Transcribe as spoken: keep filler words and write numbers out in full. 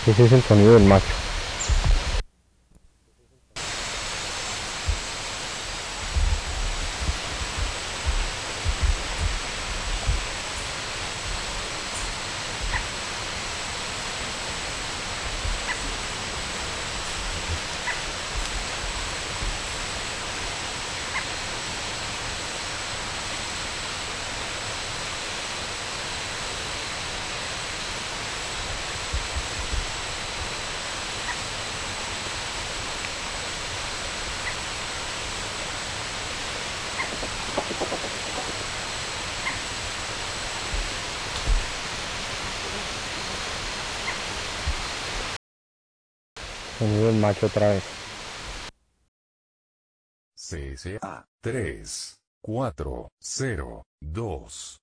Ese es el sonido del macho. Sonido del macho otra vez. C S A tres cuatro cero dos